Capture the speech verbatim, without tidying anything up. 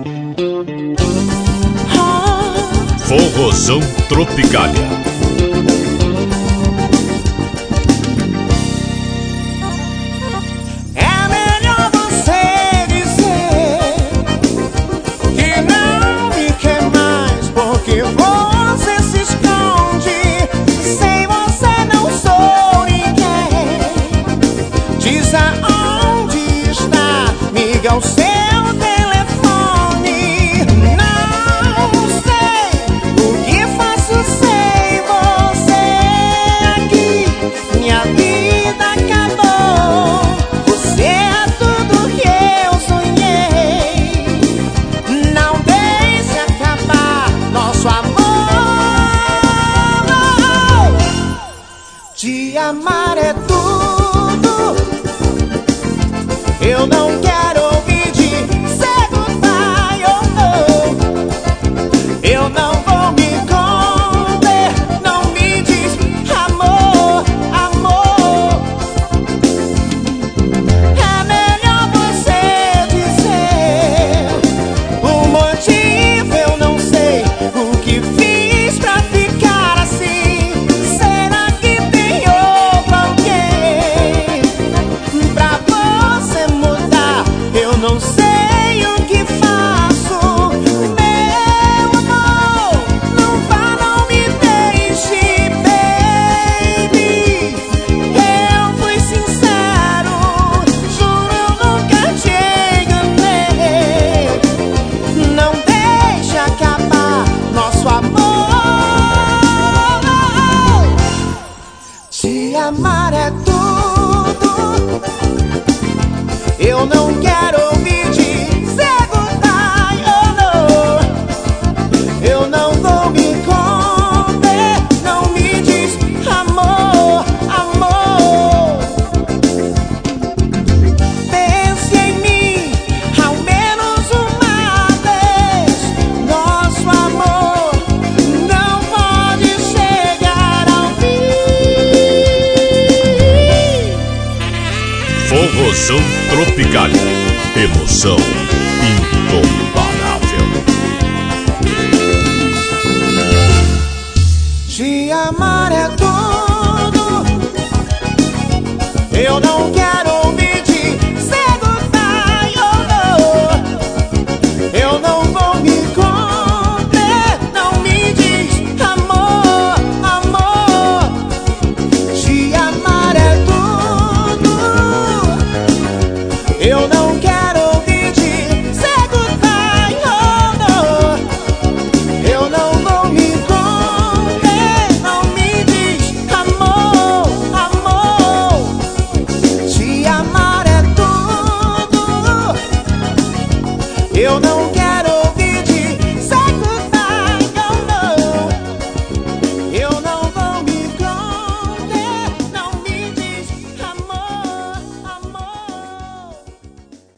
Forrozão Tropicália. Ao seu telefone, não sei o que faço sem você aqui. Minha vida acabou, você é tudo que eu sonhei. Não deixe acabar nosso amor. Te amar é tudo, eu não quero. Não sei o que faço, meu amor. Não vá, não me deixe, baby. Eu fui sincero, juro, eu nunca te enganei. Não deixe acabar nosso amor. Te amar é tudo, eu não quero ouvir dizer goodbye, oh no. Eu não vou me conter, não me diz amor, amor. Pense em mim, ao menos uma vez. Nosso amor não pode chegar ao fim. Forrozão Tropicália. Emoção incomparável. Te amar é tudo, eu não quero ouvir dizer goodbye, oh no. Eu não vou me conter, não me diz amor, amor. Te amar é tudo, eu não quero. Eu não quero.